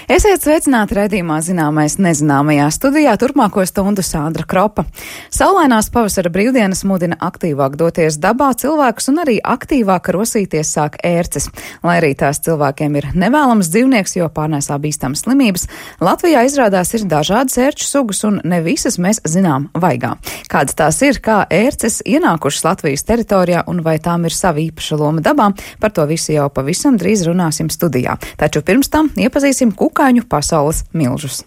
Esiet sveicināti raidījumā Zināmais nezināmajā studijā turpmāko stundu Sandra Kropa. Saulainās pavasara brīvdienas mudina aktīvāk doties dabā cilvēkus un arī aktīvāk rosīties sāk ērces. Lai arī tās cilvēkiem ir nevēlams dzīvnieks, jo pārnēsā bīstamas slimības, Latvijā izrādās ir dažādas ērču sugas un ne visas mēs zinām vaigā. Kādas tās ir, kā ērces ienākušas Latvijas teritorijā un vai tām ir sava īpaša loma dabā, par to visu jau pavisam drīz runāsim studijā. Taču pirms tam iepazīsim kukaiņu pasaules milžus.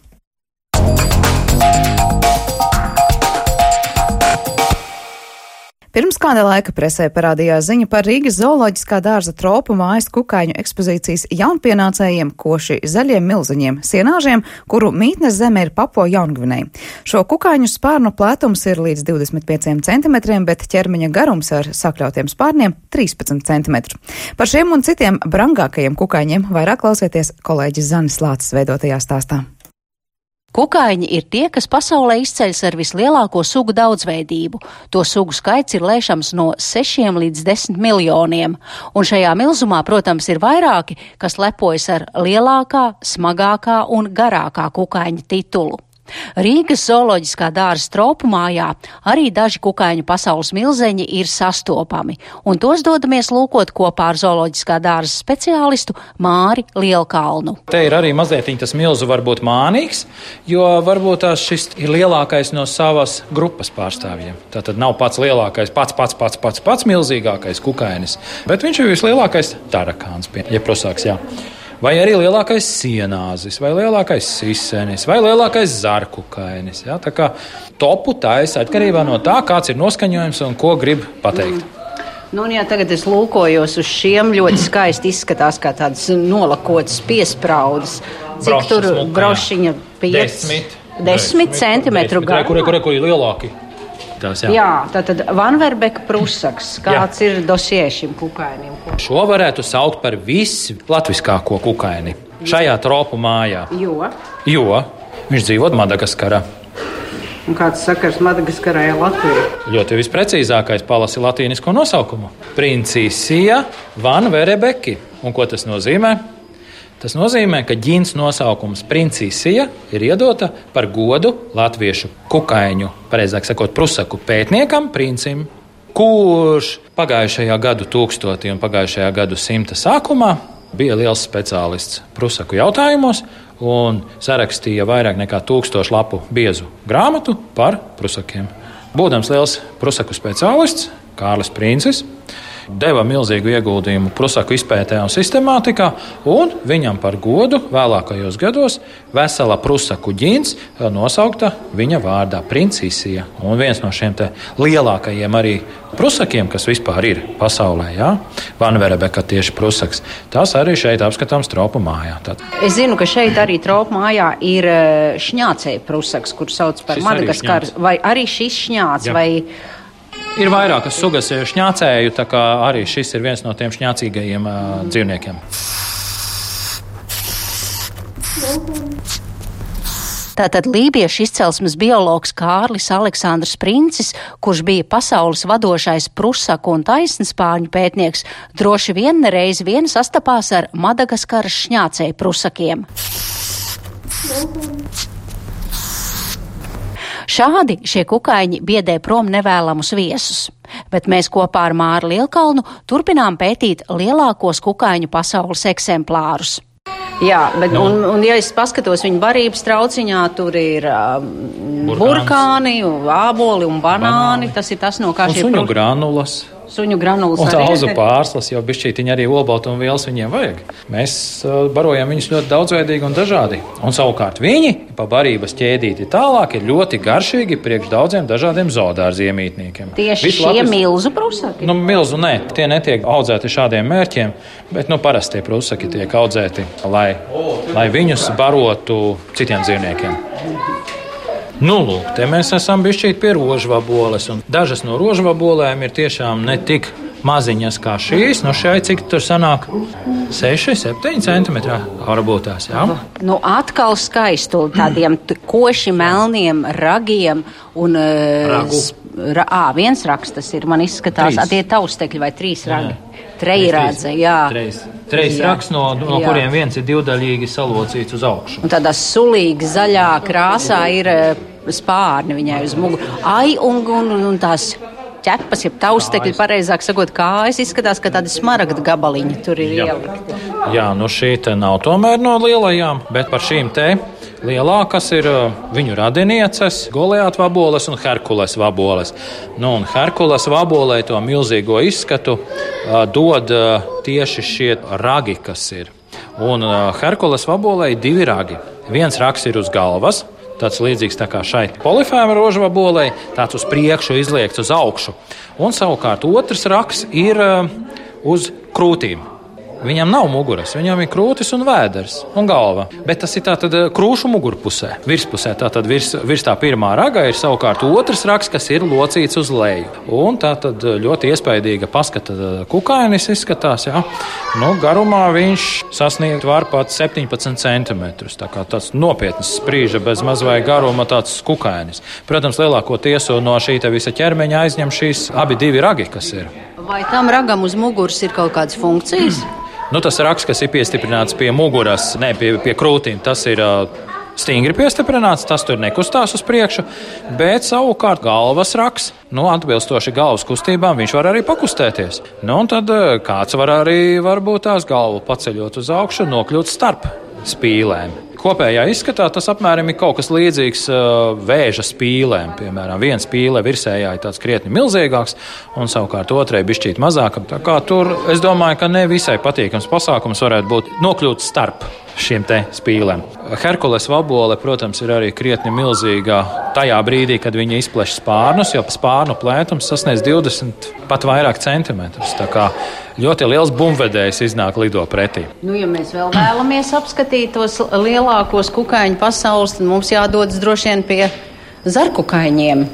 Pirms kāda laika presē parādījās ziņa par Rīgas zooloģiskā dārza tropu mājas kukaiņu ekspozīcijas jaunpienācējiem, koši zaļiem milziņiem, sienāžiem, kuru mītnes zeme ir Papua Jaungvinei. Šo kukaiņu spārnu plētums ir līdz 25 centimetriem, bet ķermeņa garums ar sakļautiem spārniem 13 centimetru. Par šiem un citiem brangākajiem kukaiņiem vairāk klausieties kolēģis Zanis Lācis veidotajā stāstā. Kukaiņi ir tie, kas pasaulē izceļas ar vislielāko sugu daudzveidību. To sugu skaits ir lēšams no 6 līdz 10 miljoniem. Un šajā milzumā, protams, ir vairāki, kas lepojas ar lielākā, smagākā un garākā kukaiņa titulu. Rīgas zooloģiskā dārza tropu mājā arī daži kukaiņu pasaules milzeņi ir sastopami, un tos dodamies lūkot kopā ar zooloģiskā dārza speciālistu Māri Lielkalnu. Te ir arī mazliet tas milzu varbūt mānīgs, jo varbūt šis ir lielākais no savas grupas pārstāvjiem. Tātad nav pats lielākais, pats milzīgākais kukainis, bet viņš ir vislielākais tarakāns, jeb prusāks, jā. Vai arī lielākais sienāzis, vai lielākais sisenis, vai lielākais zarkukainis. Ja? Tā kā topu taisa atkarībā no tā, kāds ir noskaņojums un ko grib pateikt. Nu, jā, tagad es lūkojos uz šiem ļoti skaisti izskatās kā tādas nolakotas piespraudas. Cik tur brošiņa 10 centimetru gara? Kur ir lielāki? Jā, tātad Vanverbeka prusaks. Kāds ir dosie šim kukainim? Šo varētu saukt par vislatviskāko kukaini šajā tropu mājā. Jo viņš dzīvo Madagaskarā. Un kāds sakars Madagaskarā ir Latvija? Ļoti visprecīzākais palasi latīnisko nosaukumu. Princisija Vanverbeki. Un ko tas nozīmē? Tas nozīmē, ka ģints nosaukums Princisija ir iedota par godu latviešu kukaiņu, pareizāk sakot, prusaku pētniekam, princim, kurš pagājušajā gadu 1000 un pagājušajā gadu 100 sākumā bija liels speciālists prusaku jautājumos un sarakstīja vairāk nekā 1000 lapu biezu grāmatu par prusakiem. Būdams liels prusaku speciālists, Kārlis Princis deva milzīgu ieguldījumu prusaku izpētē un sistemātikā, un viņam par godu vēlākajos gados vesela prusaku ģints nosaukta viņa vārdā Princisija. Un viens no šiem te lielākajiem arī prusakiem, kas vispār ir pasaulē, Vanverbeka tieši prusaks, tas arī šeit apskatāms tropu mājā. Es zinu, ka šeit arī tropu mājā ir šņācēja prusaks, kur sauc par Madagaskaru, vai arī šis šņāts, vai... Ir vairākas sugas šņācēju, tā kā arī šis ir viens no tiem šņācīgajiem dzīvniekiem. Tātad lībiešu izcelsmes biologs Kārlis Aleksandrs Princis, kurš bija pasaules vadošais prusaku un taisnspārņu pētnieks, droši vien nereiz vien sastapās ar Madagaskaras šņācēju prusakiem. Šādi šie kukaiņi biedē prom nevēlamus viesus, bet mēs kopā ar Māri Lielkalnu turpinām pētīt lielākos kukaiņu pasaules eksemplārus. Jā, bet un ja es paskatos viņu barības trauciņā, tur ir burkāni, āboli un banāni, tas ir tas, no kā šie suņu granulas. Suņu granulas un auzu pārslas, jo bišķītiņi arī olbaltumvielas viņiem vajag. Mēs barojam viņus ļoti daudzveidīgi un dažādi. Un savukārt viņi pa barības ķēdīti tālāk ir ļoti garšīgi priekš daudziem dažādiem zoodārza iemītniekiem. Tieši šie milzu prusaki? Milzu nē, tie netiek audzēti šādiem mērķiem, bet parastie prusaki tiek audzēti, lai viņus barotu citiem dzīvniekiem. Lūk, te mēs esam bišķīt pie rožvaboles, un dažas no rožvabolēm ir tiešām ne tik maziņas kā šīs. Šai cik tur sanāk 6-7 centimetrā varbūt tās, jā? Atkal skaistuli tādiem koši melniem ragiem un... Ragu. Viens rags tas ir, man izskatās, tie taustekļi vai 3 ragi. Trejrādze, jā. Treis raks, no kuriem viens ir divdaļīgi salocīts uz augšu. Un tādā sulīgi zaļā krāsā ir spārni viņai uz muguru. Ai, un tās ķepas, jeb taustekļi, pareizāk sakot, kājas izskatās, ka tādi smaragda gabaliņi tur ir ielikti. Jā, šī te nav tomēr no lielajām, bet par šīm te lielākas ir viņu radinieces, Goliāta vaboles un Herkules vaboles. Un Herkules vabolē to milzīgo izskatu dod tieši šie ragi, kas ir. Un Herkules vabolē ir 2 ragi. Viens rags ir uz galvas, tāds līdzīgs tā kā šai polifēma rožu vabolē, tāds uz priekšu izliekts uz augšu. Un savukārt otrs rags ir uz krūtīm. Viņam nav muguras, viņam ir krūtis un vēders un galva. Bet tas ir tātad krūšu mugurpusē, virspusē. Tātad virs tā pirmā raga ir savukārt otrs rags, kas ir locīts uz leju. Un tātad ļoti iespaidīga paskata kukainis izskatās. Jā. Garumā viņš sasniegt var pat 17 centimetrus. Tā kā tāds nopietns sprīža bez mazvai garuma tāds kukainis. Protams, lielākoties no šī te visa ķermeņa aizņem šīs abi 2 ragi, kas ir. Vai tam ragam uz muguras ir kaut kādas funkcijas? Tas rags, kas ir piestiprināts pie muguras, pie krūtīm, tas ir stingri piestiprināts, tas tur nekustās uz priekšu, bet savukārt galvas rags, atbilstoši galvas kustībām, viņš var arī pakustēties. Un tad kāds var arī varbūt tās galvu paceļot uz augšu, nokļūt starp spīlēm. Kopējā izskatā tas apmēram ir kaut kas līdzīgs vēža spīlēm. Piemēram, viena spīle virsējā ir tāds krietni milzīgāks, un savukārt otrai bišķīt mazāka. Tā kā tur, es domāju, ka ne visai patīkams pasākums varētu būt nokļūt starp šiem te spīlēm. Herkules vabole, protams, ir arī krietni milzīgā tajā brīdī, kad viņa izpleš spārnus, jo spārnu plētums sasniedz 20 pat vairāk centimetrus. Tā kā ļoti liels bumbvedējs iznāk lido pretī. Ja mēs vēl vēlamies apskatīt tos lielākos kukaiņu pasaules, tad mums jādodas droši vien pie zarkukaiņiem.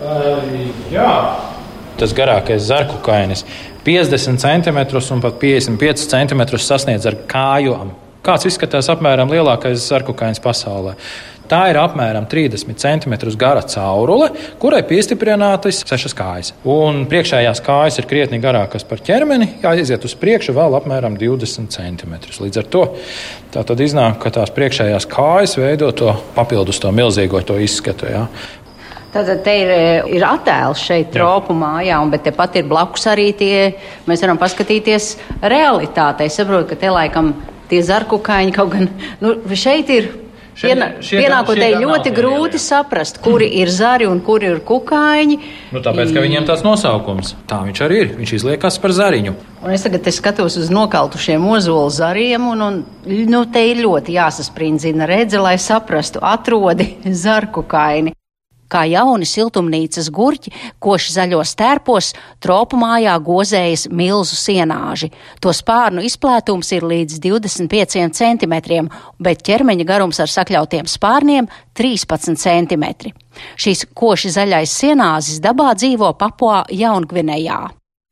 Jā. Tas garākais zarkukainis 50 centimetrus un pat 55 centimetrus sasniedz ar kājām. Kāds izskatās apmēram lielākais zarkukainis pasaulē? Tā ir apmēram 30 cm gara caurule, kurai piestiprinātas 6 kājas. Un priekšējās kājas ir krietni garākas par ķermeni, jāiziet uz priekšu vēl apmēram 20 cm. Līdz ar to tā tad iznāk, ka tās priekšējās kājas veido to papildus to milzīgo to izskatu. Jā. Tātad te ir attēls šeit tropu mājā, bet tepat ir blakus arī tie, mēs varam paskatīties realitātei. Saprotu, ka te laikam tie zarkukaiņi kaut gan, šeit ir pienākot te ļoti grūti saprast, kuri ir zari un kuri ir kukaiņi. Tāpēc, ka viņiem tāds nosaukums. Tā viņš arī ir. Viņš izliekas par zariņu. Un es tagad skatos uz nokaltušiem ozolu zariem, un te ir ļoti jāsasprindzina redze, lai saprastu, atrodi zarkukaini. Kā jauni siltumnīcas gurķi, koši zaļos tērpos, tropu mājā gozējas milzu sienāži. To spārnu izplētums ir līdz 25 centimetriem, bet ķermeņa garums ar sakļautiem spārniem 13 centimetri. Šīs koši zaļais sienāzis dabā dzīvo Papua Jaungvinejā.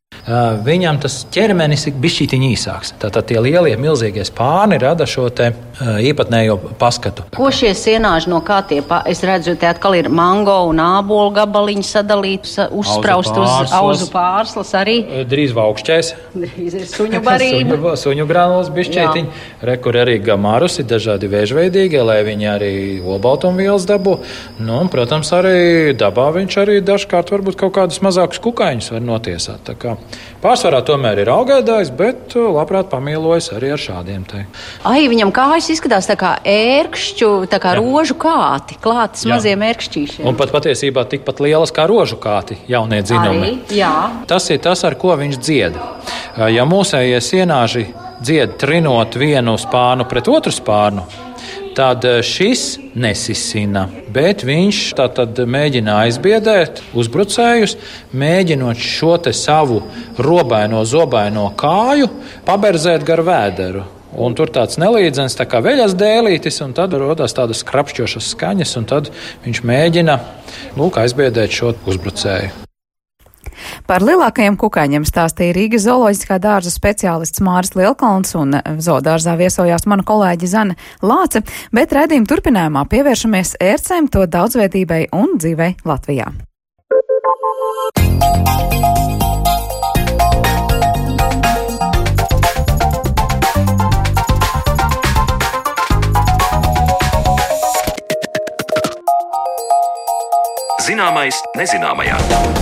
Viņam tas ķermenis ir bišķītiņ īsāks. Tātad tie lielie, milzīgie spārni rada šo te īpatnējo paskatu. Ko šie sienāži no kā tie? Es redzu, te atkal ir mango un ābolu gabaliņi sadalīti, uzspraust uz auzu pārslas arī. Drīz vaukšķēs. Drīz ir suņu barība. Suņu granulas bišķītiņ. Kur arī gamarus ir dažādi vēžveidīgi, lai viņi arī olbaltumvielas dabū. Protams, arī dabā viņš arī dažkārt varbūt kaut kādus mazākus kukaiņus var notiesāt. Tā kā pārsvarā tomēr ir augēdājs, bet labprāt pamīlojas arī ar šādiem te. Viņam kājas izskatās tā kā ērkšķu, tā kā rožu kāti, klātas maziem ērkšķīšiem. Un pat patiesībā tikpat lielas kā rožu kāti, jaunie dzinumi. Tas ir tas, ar ko viņš dzied. Ja mūsējie sienāži dzied trinot vienu spārnu pret otru spārnu, tad šis nesisina, bet viņš tātad mēģina aizbiedēt uzbrucējus, mēģinot šo te savu robaino, zobaino kāju paberzēt gar vēderu. Un tur tāds nelīdzens, tā kā veļas dēlītis, un tad rodās tādas krapšķošas skaņas, un tad viņš mēģina aizbiedēt šo uzbrucēju. Par lielākajiem kukaiņiem stāstīja Rīgas zooloģiskā dārza speciālists Māris Lielkalns, un zoodārzā viesojās mana kolēģe Zane Lāce, bet raidījuma turpinājumā pievēršamies ērcēm, to daudzveidībai un dzīvei Latvijā. Zināmais nezināmajā.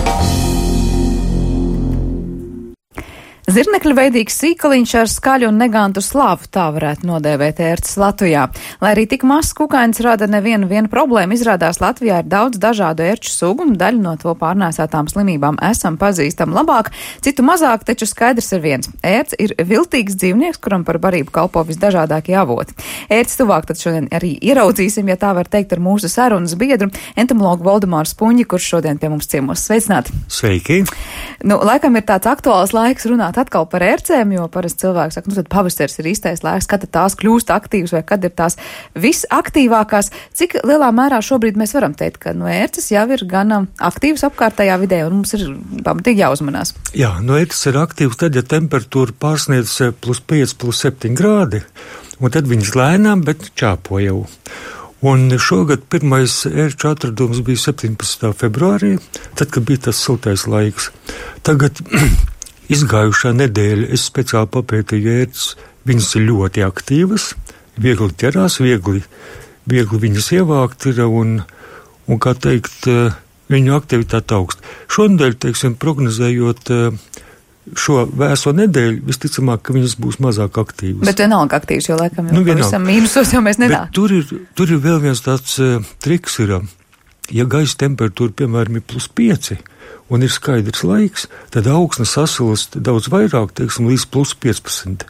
Zirnekļa veidīgs sīkaliņš ar skaļu un negantu slāvu, tā varētu nodēvēt ērces Latvijā. Lai arī tik mazs kukainis rada nevienu problēmu, izrādās Latvijā ir daudz dažādu ērču sugu, un daļu no to pārnēsātām slimībām esam pazīstam labāk, citu mazāk, taču skaidrs ir viens. Ērce ir viltīgs dzīvnieks, kuram par barību kalpo visdažādākie avoti. Ērces tuvāk tad šodien arī ieraudzīsim, ja tā var teikt, ar mūsu sarunas biedru, entomologu Valdemāru Spunģi, kurš šodien pie mums ciemos. Sveicināti! Sveiki! Laikam ir tāds aktuāls laiks runāt atkal par ērcēm, jo parasti cilvēki saka, tad pavasaris ir īstais laiks, kad tās kļūst aktīvas vai kad ir tās visaktīvākās. Cik lielā mērā šobrīd mēs varam teikt, ka ērces jau ir gana aktīvas apkārtējā vidē un mums ir pamatīgi jāuzmanās? Jā, ērces ir aktīvas tad, ja temperatūra pārsniedz +5, +7 grādi, un tad viņas lēnām, bet čāpo jau. Un šogad pirmais ērču atradums bija 17. februārī, tad, kad bija tas siltais laiks. Tagad izgājušā nedēļa es speciāli papētīju ērces, viņas ir ļoti aktīvas, viegli ķerās, viegli viņas ievākt ir un kā teikt, viņu aktivitāte augsta. Šonadēļ, prognozējot šo vēso nedēļu, visticamāk, ka viņas būs mazāk aktīvas. Bet vienalga aktīvas, jo laikam jau pavisam mīnusos jau mēs nedā. Bet tur ir vēl viens tāds triks ir, ja gaisa temperatūra, piemēram, ir +5 un ir skaidrs laiks, tad augsne sasilst daudz vairāk, līdz +15.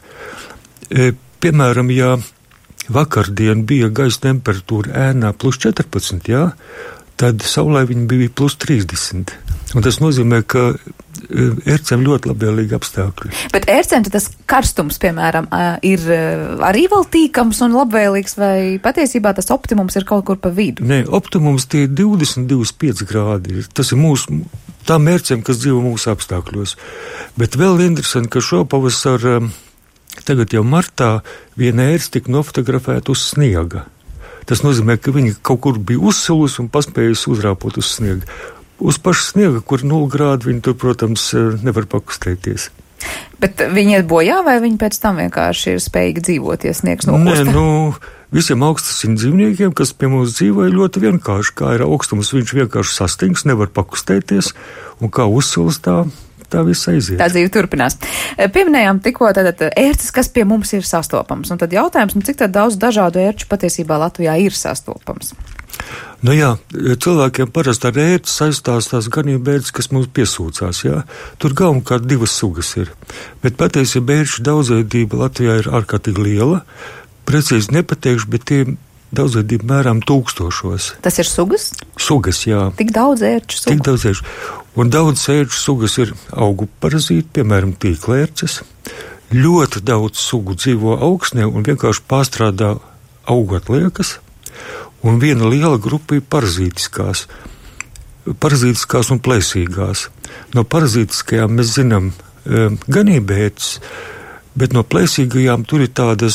Piemēram, ja vakardien bija gaisa temperatūra ēnā +14, jā, tad saulē viņa bija +30. Un tas nozīmē, ka ērcēm ļoti labvēlīgi apstākļi. Bet ērcēm tas karstums, piemēram, ir arī vēl tīkams un labvēlīgs, vai patiesībā tas optimums ir kaut kur pa vidu? Nē, optimums tie 20-25 grādi. Tas ir tām ērcēm, kas dzīvo mūsu apstākļos. Bet vēl interesanti, ka šopavasar, tagad jau martā, viena ērce tika nofotografēta uz sniega. Tas nozīmē, ka viņa kaut kur bija uzsilus un paspējusi uzrāpot uz sniega. Uz paša sniega, kur 0 grādi, viņi tur, protams, nevar pakustēties. Bet viņi iet bojā, vai viņi pēc tam vienkārši ir spējīgi dzīvot, ja sniegs nokusta? Nē, visiem augstasim dzīvniekiem, kas pie mums dzīvo, ir ļoti vienkārši. Kā ir augstums, viņš vienkārši sastings, nevar pakustēties, un kā uzsils, tā viss aiziet. Tā dzīve turpinās. Pieminējām tikko tātad ērces, kas pie mums ir sastopams, un tad jautājums, cik tad daudz dažādu ērču patiesībā Latvijā ir sastopams? Jā, cilvēkiem parasti ar ērci saistās tās ganību ērces, kas mums piesūcās, jā. Tur galvenokārt 2 sugas ir. Bet patiesībā ērču daudzveidība Latvijā ir ārkārtīgi liela. Precīzi nepateikšu, bet tie daudzveidība mērām 1000. Tas ir sugas? Sugas, jā. Tik daudz ērču sugu? Tik daudz ērču. Un daudz ērču sugas ir augu parazīti, piemēram, tīklērces. Ļoti daudz sugu dzīvo augsnē un vienkārši pārstrādā augu atliekas. Un viena liela grupa ir parazītiskās un plēsīgās. No parazītiskajām mēs zinām ganībērces, bet no plēsīgajām tur ir tādas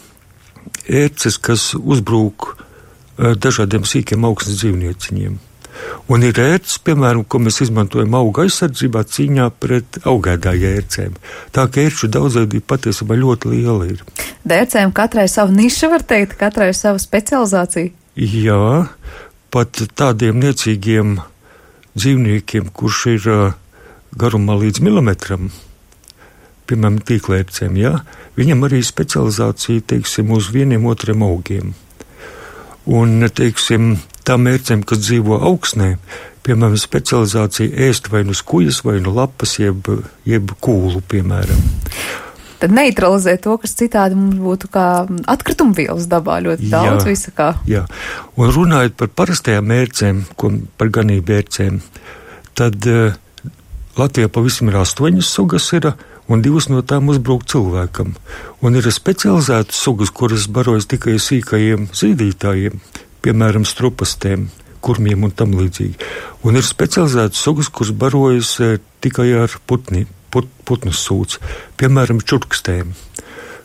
ērces, kas uzbrūk dažādiem sīkiem augsnes dzīvnieciņiem. Un ir ērces, piemēram, ko mēs izmantojam auga aizsardzībā cīņā pret augēdāju ērcēm. Tā ka ērču daudzveidība patiesībā ļoti liela ir. Ērcēm katrai savu nišu, var teikt, katrai savu specializāciju? Jā, pat tādiem niecīgiem dzīvniekiem, kurš ir garumā līdz milimetram, piemēram, tīklērcēm, jā, viņam arī specializācija, uz 1-2 augiem. Un, tām ērcēm, kas dzīvo augsnē, piemēram, specializācija ēst vai nu skujas, vai nu lapas, jeb kūlu, piemēram. Tad neutralizē to, kas citādi mums būtu kā atkritumvielas dabā ļoti daudz visa kā. Jā, un runājot par parastajām ērcēm, par ganību ērcēm, tad Latvijā pavisam ir 8 sugas ir, un 2 no tām uzbrūk cilvēkam. Un ir specializētas sugas, kuras barojas tikai sīkajiem zīdītājiem, piemēram, strupastēm, kurmiem un tam līdzīgi. Un ir specializētas sugas, kuras barojas tikai ar putnu sūds, piemēram, čurkstēm,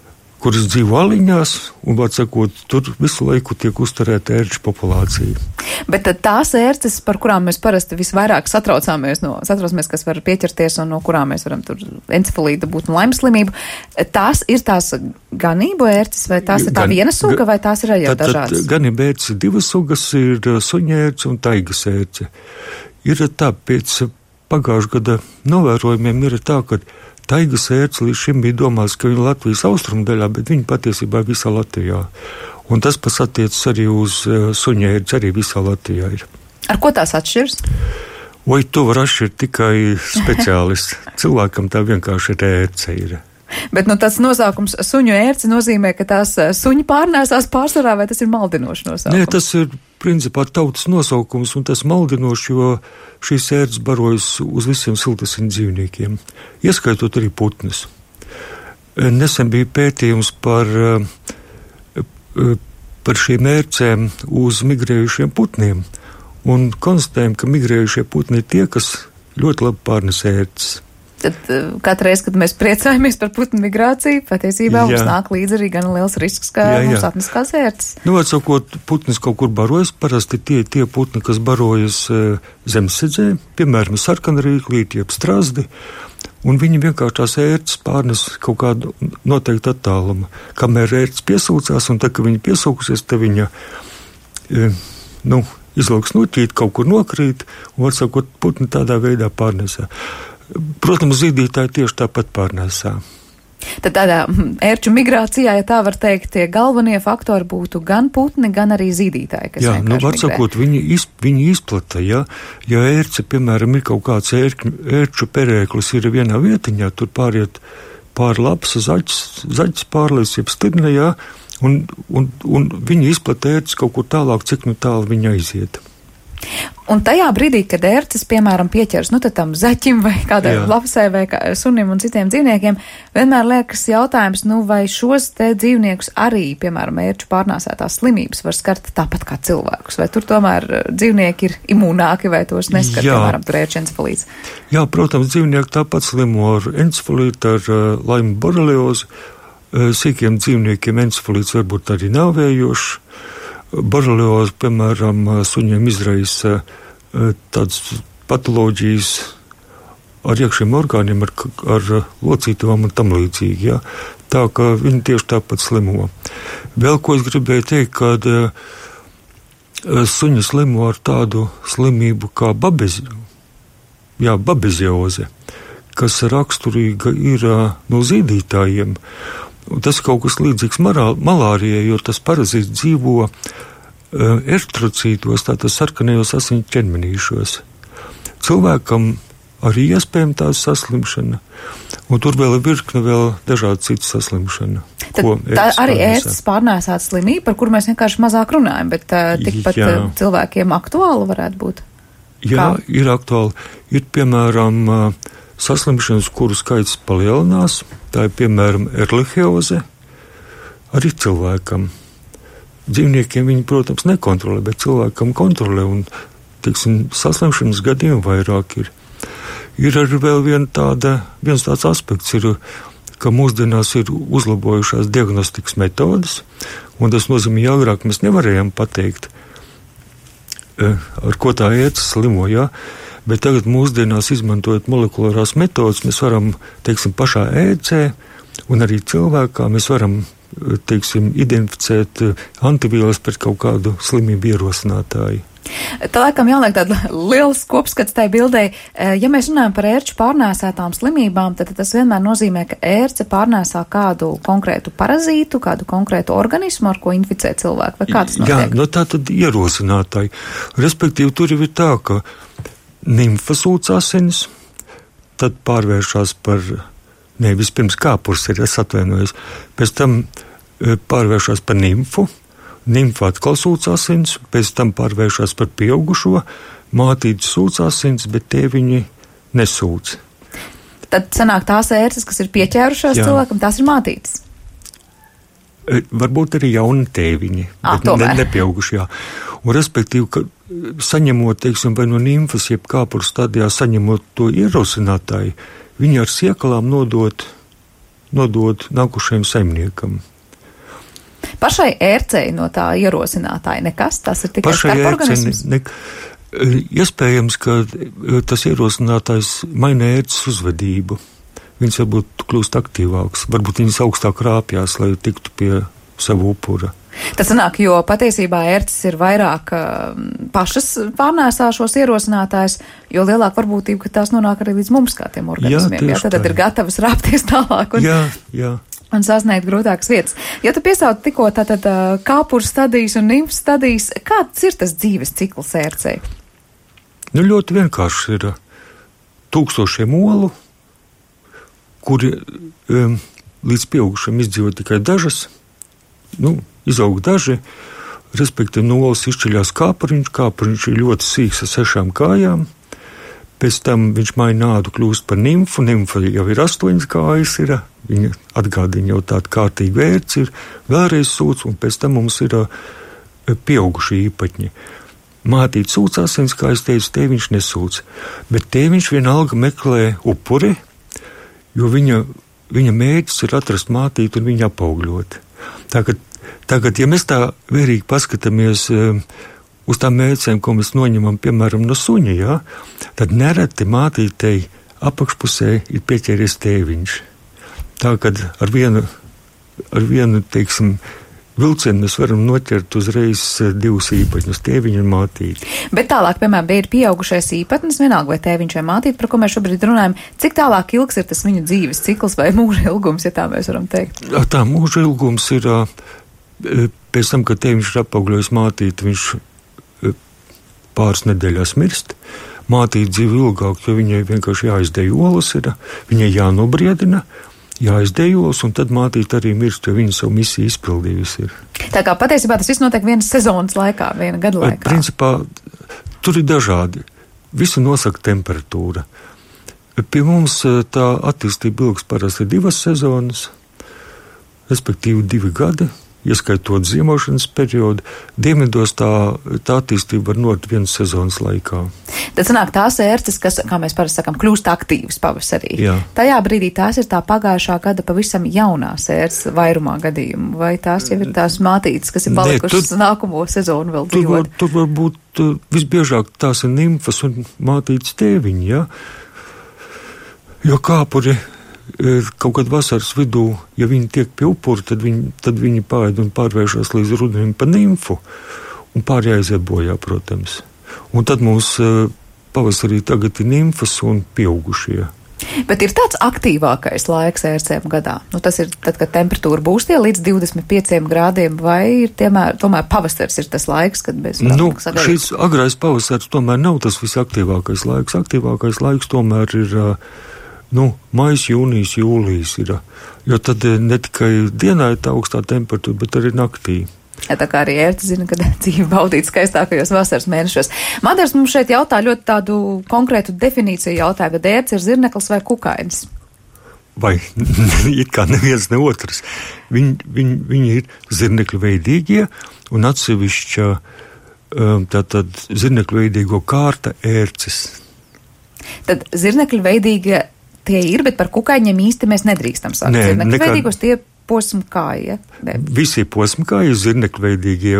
kuras dzīvo aliņās, un, var sakot, tur visu laiku tiek uzturēta ērču populācija. Bet tās ērces, par kurām mēs parasti visvairāk satraucamies, kas var pieķerties un no kurām mēs varam tur encefalīta būt un laimes slimību, tās ir tās ganību ērces, vai tās ir tā viena suga, vai tās ir jau dažādas? Ganību ērces ir divas sugas, ir suņa ērce un taigas ērce. Ir tā, pēc pagājušā gada novērojumiem ir tā, ka taigas ērce līdz šim bija domās, ka viņa Latvijas austrumu daļā, bet viņa patiesībā visā Latvijā. Un tas pats attiecas arī uz suņa ērci, arī visā Latvijā ir. Ar ko tās atšķiras? Vai to var atšķirt tikai speciālists? Cilvēkam tā vienkārši ir ērce ir. Bet tas nosaukums suņu ērce nozīmē, ka tās suņi pārnēsās pārsvarā, vai tas ir maldinošs nosaukums? Nē, tas ir principā tautas nosaukums, un tas maldinošs, jo šīs ērces barojas uz visiem siltasiņu dzīvniekiem, ieskaitot arī putnus. Nesen bija pētījums par šīm ērcēm uz migrējušiem putniem, un konstatējam, ka migrējušie putni ir tie, kas ļoti labi pārnes ērces. Tad katru reizi, kad mēs priecājamies par putnu migrāciju, patiesībā mums nāk līdzi arī gan liels risks, ka mums atnes kā ērces. Atsakot, putnis kaut kur barojas, parasti tie putni, kas barojas zemesedzē, piemēram, sarkanrīklīti, jeb strazdi, un viņi vienkārši tās ērces pārnes kaut kādu noteiktu attālumu. Kamēr ērces piesūcās, un tad, kad viņa piesūkusies, tad viņa, izlauks noķīt, kaut kur nokrīt, un, atsakot, putni tādā veidā pārnesā. Protams, zīdītāji tieši tāpat pārnēsā. Tad tādā ērču migrācijā, ja tā var teikt, tie galvenie faktori būtu gan putni, gan arī zīdītāji, kas var sakot, viņi izplata, ja ērce, piemēram, ir kaut kāds ērču perēklis ir vienā vietiņā, tur pāriet pāri lapas, zaķis pārlies, jeb stirne, un viņi izplata ērces kaut kur tālāk, cik tālu viņi aiziet. Un tajā brīdī, kad ērces, piemēram, pieķers, tad tam zaķim vai kādai lapsai vai sunim un citiem dzīvniekiem, vienmēr liekas jautājums, vai šos te dzīvniekus arī, piemēram, ērču pārnēsētās slimības var skart tāpat kā cilvēkus, vai tur tomēr dzīvnieki ir imūnāki vai tos neskar, piemēram, tur ērču encefalīts? Jā, protams, dzīvnieki tāpat slimo ar encefalītu, ar laimu boreliozi, sīkiem dzīvniekiem encefalīts varbūt arī nāvējošs. Boreliozi, piemēram, suņiem izraisa tādas patoloģijas ar iekšējiem orgāniem, ar locītavām un tam līdzīgi. Ja? Tā, ka viņi tieši tāpat slimo. Vēl ko es gribēju teikt, kad suņi slimo ar tādu slimību kā babezioze, kas raksturīga ir no zīdītājiem. Un tas ir kaut kas līdzīgs malārijai, jo tas parazīts dzīvo eritrocītos, tātad sarkanajos asiņu ķermenīšos. Cilvēkam arī iespējama tā saslimšana, un tur vēl ir virkne dažādi citu saslimšana. Tā arī ērces pārnēsāta slimība, par kuru mēs vienkārši mazāk runājam, bet tikpat cilvēkiem aktuāli varētu būt? Jā, ir aktuāli. Ir, piemēram, saslimšanas, kuru skaits palielinās, tā ir, piemēram, erlihioze, arī cilvēkam. Dzīvniekiem viņi, protams, nekontrolē, bet cilvēkam kontrolē, un, saslimšanas gadiem vairāk ir. Ir arī vēl viens tāds aspekts, ka mūsdienās ir uzlabojušās diagnostikas metodas, un tas nozīmē, ja agrāk mēs nevarējām pateikt, ar ko tā ērce slimo, bet tagad mūsdienās izmantojot molekulārās metodas, mēs varam, pašā ērcē un arī cilvēkā mēs varam, identificēt antivīles pret kaut kādu slimību ierosinātāju. Tā laikam jāliek tāda liels kopskats tai bildei. Ja mēs runājam par ērču pārnēsētām slimībām, tad tas vienmēr nozīmē, ka ērce pārnēsā kādu konkrētu parazītu, kādu konkrētu organismu, ar ko inficē cilvēku, vai kā tas notiek? Jā, tā tad ierosinātāji. Respektīvi, tur ir tā, ka nimfas asinis, tad pārvēršās par, vispirms kāpurs ir, es atvainojos, pēc tam pārvēršās par nimfu, nimfa atkal sūc asins, pēc tam pārvēršās par pieaugušo, mātītes sūc asins, bet tēviņi nesūc. Tad sanāk tās ērces, kas ir pieķērušās cilvēkam, tās ir mātītes? Varbūt arī jauni tēviņi, bet nepieauguši, Un respektīvi, ka saņemot, vai no nimfas, jeb kāpuru stadijā saņemot to ierosinātāju, viņi ar siekalām nodod nākušajam saimniekam. Pašai ērcei no tā ierosinātāja nekas, tas ir tikai starporganisms? Iespējams, ka tas ierosinātājs maina ērces uzvedību. Viņas varbūt kļūst aktīvāks, varbūt viņas augstāk rāpjās, lai tiktu pie savu upura. Tas sanāk, jo patiesībā ērces ir vairāk pašas pārnēsā šos ierosinātājus, jo lielāka varbūtība, ka tās nonāk arī līdz mums kā tiem organismiem. Jā, tad ir gatavas rāpties tālāk un sasniegt grūtākas vietas. Ja tu piesauti tikko tātad kāpuru stadijas un nimfu stadijas, kāds ir tas dzīves cikls ērcei? Ļoti vienkārši ir tūkstošiem olu, kuri līdz pieaugušiem izdzīvo tikai dažas, izaug daži, respektīvi no olas izšķiļās kāpuriņš ir ļoti sīks ar 6 kājām, pēc tam viņš maina ādu kļūst par nimfu jau ir 8 kājas, viņa atgādina jau tādu kārtīgu vērts, ir vēlreiz sūc, un pēc tam mums ir pieauguši īpaņi. Mātīt sūc asins, kā es teicu, tēviņš nesūc, bet tēviņš vienalga meklē upuri, jo viņa mērķis ir atrast mātīti un viņu apaugļot. Tagad, ja mēs tā vērīgi paskatāmies uz tām mērķiem, ko mēs noņemam, piemēram, no suņa, tad nereti mātītei apakšpusē ir pieķēries tēviņš. Tā, kad ar vienu, teiksim, vilcienu mēs varam noķert uzreiz 2 īpaņus, tēviņu un mātīti. Bet tālāk, piemēram, ir pieaugušais īpatnis, vienalga vai tēviņš vai mātīti, par ko mēs šobrīd runājam, cik tālāk ilgs ir tas viņu dzīves cikls vai mūža ilgums, ja tā mēs varam teikt? Tā mūža ilgums ir, pēc tam, kad tēviņš ir apaugļojis mātīti, viņš pāris nedēļās mirst. Mātīti dzīvo ilgāk, jo viņai vienkārši jāizdej olas, viņai jānobriedina, jāizdejos, un tad mātīte arī mirst, jo viņa savu misiju izpildījusi ir. Tā kā patiesībā tas viss notiek vienas sezonas laikā, viena gada laikā. Principā tur ir dažādi. Visu nosaka temperatūra. Pie mums tā attīstība ilgs parasti 2 sezonas, respektīvi 2 gadi, ieskaitot ziemošanas periodu. Dienvidos tā attīstība var notikt 1 sezonas laikā. Tad sanāk tās ērces, kas, kā mēs parasti sakām, kļūst aktīvas pavasarī. Jā. Tajā brīdī tās ir tā pagājušā gada pavisam jaunās ērces vairumā gadījumu, vai tās jau ir tās mātītes, kas ir palikušas nākamo sezonu vēl dzīvot? Tur varbūt visbiežāk tās ir nimfas un mātītes tēviņi, jo kāpuri kaut kad vasaras vidū, ja viņi tiek pie upura, tad viņi paēd un pārvēršas līdz rudenim pa nimfu, un pārējā aiziet bojā, protams. Un tad mums pavasarī tagad ir nimfas un pieaugušie. Bet ir tāds aktīvākais laiks ērcēm gadā? Tas ir tad, kad temperatūra būs tie līdz 25 grādiem, vai ir tomēr pavasars ir tas laiks, kad mēs varam sagaidīt? Šis agrais pavasars tomēr nav tas visaktīvākais laiks. Aktīvākais laiks tomēr ir maijs, jūnijas, jūlijas ir, jo tad ne tikai dienā ir tā augstā temperatūra, bet arī naktī. Tā kā arī ērce zina, kad dzīve baudīt skaistākajos vasaras mēnešos. Madars mums šeit jautā ļoti tādu konkrētu definīciju jautā, kad ērce ir zirneklis vai kukainis? Vai, it kā neviens ne otrs. Viņi ir zirnekļu veidīgie un atsevišķa tātad zirnekļu veidīgo kārta ērces. Tad zirnekļu veidīgie tie ir, bet par kukaiņiem īsti mēs nedrīkstam sākt. Zirnekļu veidīgos tie posmkāji, Visi posmkāji, zirnekļveidīgie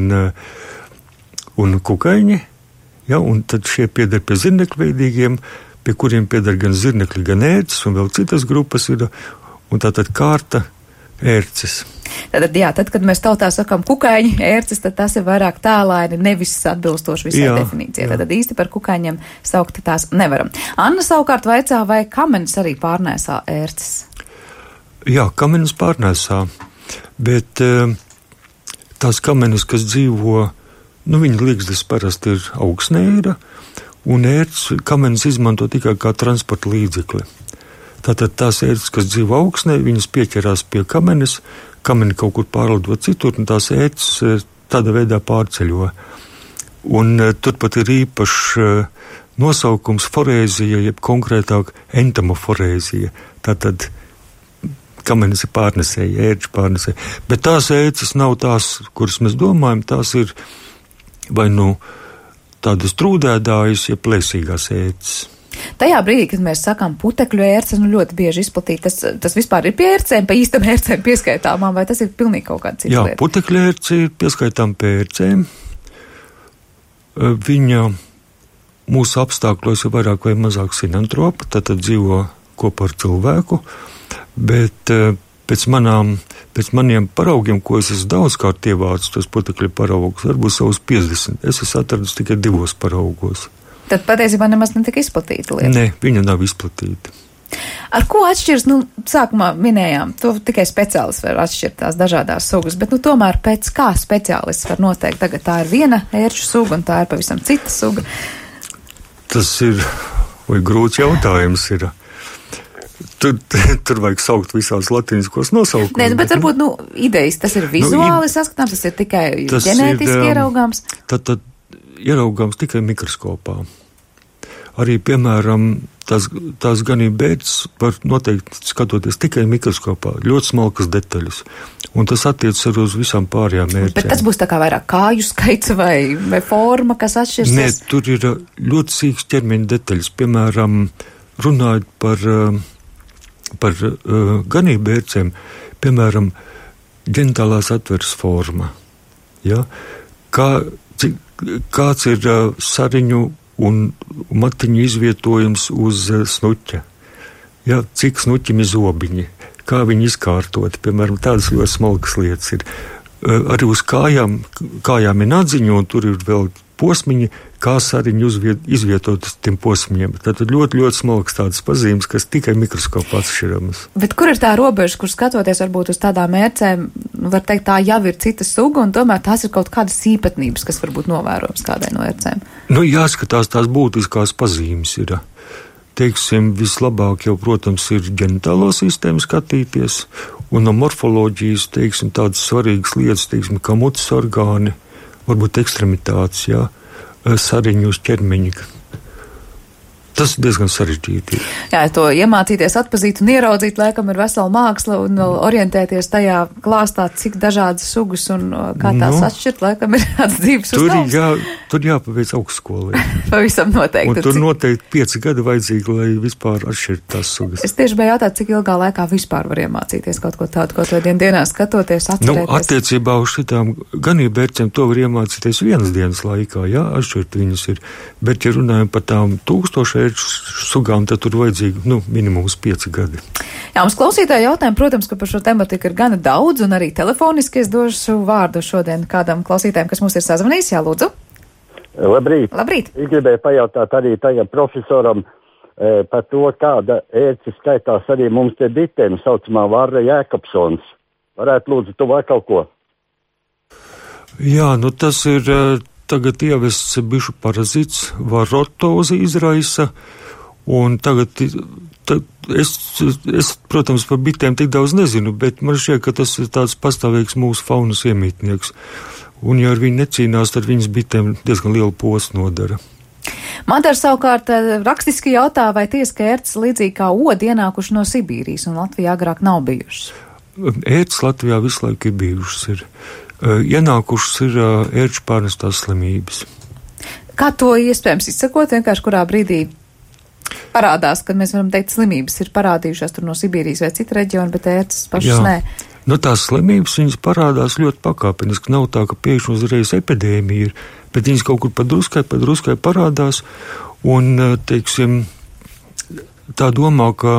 un kukaiņi, un tad šie pieder pie zirnekļveidīgiem, pie kuriem pieder gan zirnekļi, gan ērces, un vēl citas grupas ir, un tātad kārta ērces. Tad, kad mēs tautā sakām kukaiņi, ērces, tad tas ir vairāk tēlaini, nevis atbilstoši visai definīcijai. Tad īsti par kukaiņiem saukt tās nevaram. Anna savukārt vaicā, vai kamenis arī pārnēsā ērces? Jā, kamenis pārnēsā, bet tās kamenis, kas dzīvo, viņa līgstas parasti ir augsnēra, un ērces kamenis izmanto tikai kā transporta līdzekli. Tātad tās ērces, kas dzīvo augsnē, viņas pieķerās pie kamenis, kameni kaut kur pārlido citur, un tās ērces tādā veidā pārceļo. Un turpat ir īpašs nosaukums forēzija, jeb konkrētāk entamoforēzija. Tātad kamenis ir pārnesēji, ērču pārnesēji. Bet tās ērces nav tās, kuras mēs domājam, tās ir vai tādas trūdēdājas, ja plēsīgās ērces. Tajā brīdī, kad mēs sakām putekļu ērces, ļoti bieži izplatīt, tas vispār ir pie ērcēm, pa īstam ērcēm pieskaitāmām, vai tas ir pilnīgi kaut kāda cita lieta? Jā, putekļu ērce ir pieskaitām pie ērcēm. Viņa mūsu apstākļos ir vairāk vai mazāk sinantropa, tad dzīvo kopā ar cilvēku, bet pēc maniem paraugiem, ko es esmu daudzkārt ievācis, tos putekļu paraugus, varbūt savus 50. Es esmu atradis tikai 2 paraugos. Tad patiesībā nemaz netika izplatīta lieta? Nē, viņa nav izplatīta. Ar ko atšķiras, sākumā minējām, to tikai speciālists var atšķirt tās dažādās sugas, bet tomēr pēc kā speciālists var noteikt, tagad tā ir viena ērču suga un tā ir pavisam cita suga? Tas ir, grūts jautājums ir. Tur vajag saukt visās latīniskos nosaukumus. Nē, bet varbūt, idejas, tas ir vizuāli saskatāms, tas ir tikai ģenētiski ieraugāms. Tad ieraugāms tikai mikroskopā. Arī, piemēram, tās ganību bērts var noteikt skatoties tikai mikroskopā, ļoti smalkas detaļas. Un tas attiecas arī uz visām pārējām mērķiem. Bet tas būs tā kā vairāk kāju skaits vai forma, kas atšķirsies? Nē, tur ir ļoti sīks ķermeņa detaļas. Piemēram, runājot par ganību bērciem, piemēram, ģenitālās atveres forma. Ja? Kāds ir sariņu un matiņu izvietojums uz snuķa? Ja? Cik snuķim ir zobiņi? Kā viņi izkārtoti? Piemēram, tādas ļoti smalkas lietas ir. Arī uz kājām ir nadziņu, un tur ir vēl posmiņi, kā sariņu izvietot uz tiem posmiņiem. Tātad ļoti, ļoti smalkas tādas pazīmes, kas tikai mikroskopā atšķiramas. Bet kur ir tā robeža, kur skatoties varbūt uz tādām ērcēm, var teikt, tā jau ir cita suga, un tomēr tās ir kaut kādas īpatnības, kas varbūt novērojams kādai no ērcēm? Jāskatās tās būtiskās pazīmes ir. Teiksim, vislabāk jau, protams, ir ģenitālo sistēmu skatīties, un no morfoloģijas, teiksim, tādas svarīgas lietas, teiksim, kā mutes orgāni, varbūt ekstremitātes, sariņu uz ķermeņa. Tas ir diezgan sarežģīti. Jā, to iemācīties, atpazīt un ieraudzīt, laikam ir vesela māksla un orientēties tajā klāstā, cik dažādas sugas un kā tās atšķirt, laikam ir tāds dzīves uzdevums. Tur jāpaveic augstskolē. Pavisam noteikti. Un tur noteikti 5 gadi vajadzīgi, lai vispār atšķirt tās sugas. Es tieši biju jautāt, cik ilgā laikā vispār var iemācīties kaut ko tādu, kaut vai dienā skatoties, atcerēties. Attiecībā uz šitām ganību bērcēm to var iemācīties vienas dienas laikā, atšķirt viņas ir. Bet, ja runājam par tām 1000 sugām, tad tur vajadzīgi, minimums 5 gadi. Jā, mums klausītāji jautājumi, protams, ka par šo tematiku ir gana daudz, un arī telefoniski es došu vārdu šodien kādam klausītājiem, kas mums ir sazvanījis. Jā, lūdzu. Labrīt. Labrīt. Es gribēju pajautāt arī tagad profesoram par to, kāda ērce skaitās arī mums te bitēm, saucamā Vārra Jēkabsons. Varētu lūdzu tuvāk kaut ko? Jā, tas ir tagad ievests bišu parazīts, varotozi izraisa, un tagad es, protams, par bitēm tik daudz nezinu, bet man šķiet, ka tas ir tāds pastāvīgs mūsu faunas iemītnieks. Un, ja ar viņu necīnās, tad viņas bitēm diezgan lielu postu nodara. Madara savukārt rakstiski jautā, vai tiesa, ka ērces līdzīgi kā odi ienākuši no Sibīrijas, un Latvijā agrāk nav bijušas? Ērces Latvijā visu laiku ir bijušas. Ienākušas ir ērču pārnestās slimības. Kā to iespējams izsakot, vienkārši kurā brīdī parādās, kad mēs varam teikt, slimības ir parādījušās tur no Sibīrijas vai cita reģiona, bet ērces pašas nē? Tās slimības, viņas parādās ļoti pakāpeniski. Nav tā, ka pēkšņi uzreiz epidēmija ir, bet viņas kaut kur pa druskai parādās, un, teiksim, tā domā, ka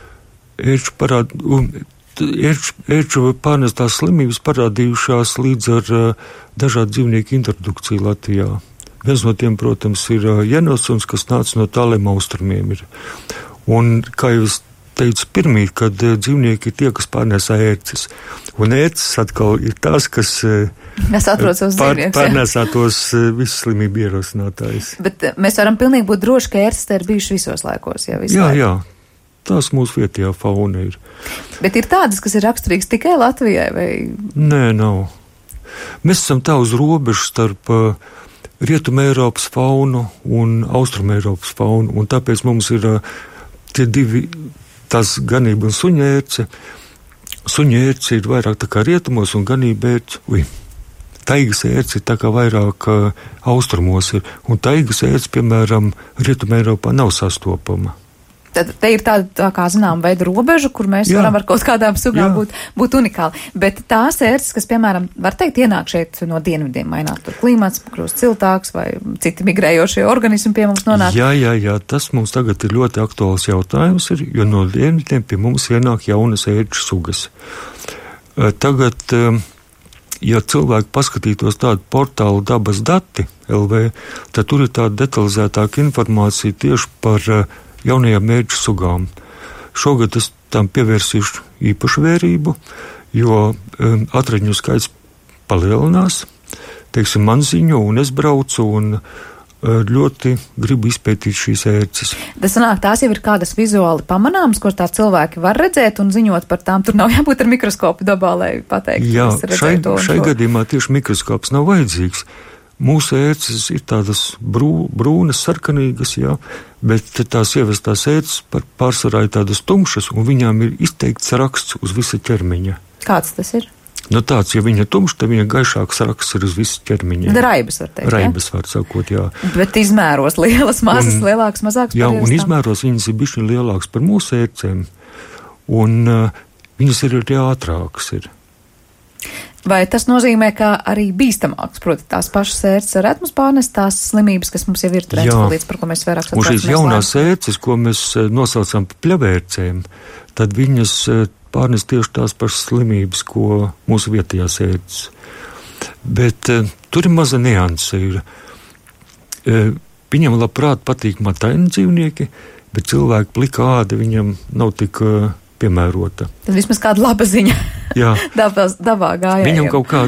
ērču pārnestās slimības parādījušās līdz ar dažādu dzīvnieku introdukciju Latvijā. Viens no tiem, protams, ir jenosuns, kas nāca no tāliem austrumiem. Un, kā jau es teicu pirmīt, kad dzīvnieki ir tie, kas pārnēsā ērces. Un ērces atkal ir tās, kas pārnēsā tos visu slimību ierosinātājus. Bet mēs varam pilnīgi būt droši, ka ērces te ir bijuši visos laikos. Jā. Tās mūsu vietējā fauna ir. Bet ir tādas, kas ir raksturīgas tikai Latvijai, vai? Nē, nav. Mēs esam tā uz robežu starp Rietuma Eiropas faunu un Austruma Eiropas faunu, un tāpēc mums ir tie divi, tās ganība un suņa ērce. Suņa ērce ir vairāk tā kā rietumos, un ganība ērce, Taigas ērts ir tā kā vairāk austrumos ir, un taigas ērts, piemēram, Rietumē Eiropā nav sastopama. Tad te ir tā kā zinām veida robeža, kur mēs varam ar kaut kādām sugām būt unikāli. Bet tās ērces, kas, piemēram, var teikt, ienāk šeit no dienvidiem, maināt tur klimats, kļūst ciltāks vai citi migrējošie organismi pie mums nonāk. Jā, tas mums tagad ir ļoti aktuāls jautājums, jo no dienvidiem pie mums ienāk jaunas ērču sugas. Tagad, ja cilvēki paskatītos tādu portālu Dabas dati LV, tad tur ir tāda detalizētāka informācija tieši par jaunajām ērču sugām. Šogad es tam pievērsīšu īpašu vērību, jo atraņu skaits palielinās. Teiksim, man ziņo, un es braucu, un ļoti gribu izpētīt šīs ērces. Tas sanāk, tās jau ir kādas vizuāli pamanāmas, ko tā cilvēki var redzēt un ziņot par tām. Tur nav jābūt ar mikroskopu dabā, lai pateiktu. Jā, šai gadījumā tieši mikroskops nav vajadzīgs. Mūsu ērces ir tādas brūnas, sarkanīgas, jā, bet tās ievestās ērces pārsvarā ir tādas tumšas, un viņām ir izteikts raksts uz visa ķermeņa. Kāds tas ir? Tāds, ja viņa tumša, tad viņa gaišāks raksts ir uz visu ķermeņa. Raibas var teikt, Raibas var sakot, jā. Bet izmēros lielas, mazas, lielākas, mazākas. Jā, un izmēros viņas ir bišķi lielākas par mūsu ērcēm, un viņas ir arī ātrākas ir. Vai tas nozīmē, ka arī bīstamāks, proti tās pašas ērces varētu mums pārnest tās slimības, kas mums jau ir līdz, par ko mēs vairāk satraucamies? Un šīs jaunās ērces, ko mēs nosaucam par pļavērcēm, tad viņas pārnest tieši tās pašas slimības, ko mūsu vietējās ērces. Bet tur ir maza nianse. Viņam labprāt patīk mataini dzīvnieki, bet cilvēku plika āda viņam nav tik piemērota. Tad vismaz kāda laba ziņa dabā gājējiem. Viņam kaut kā,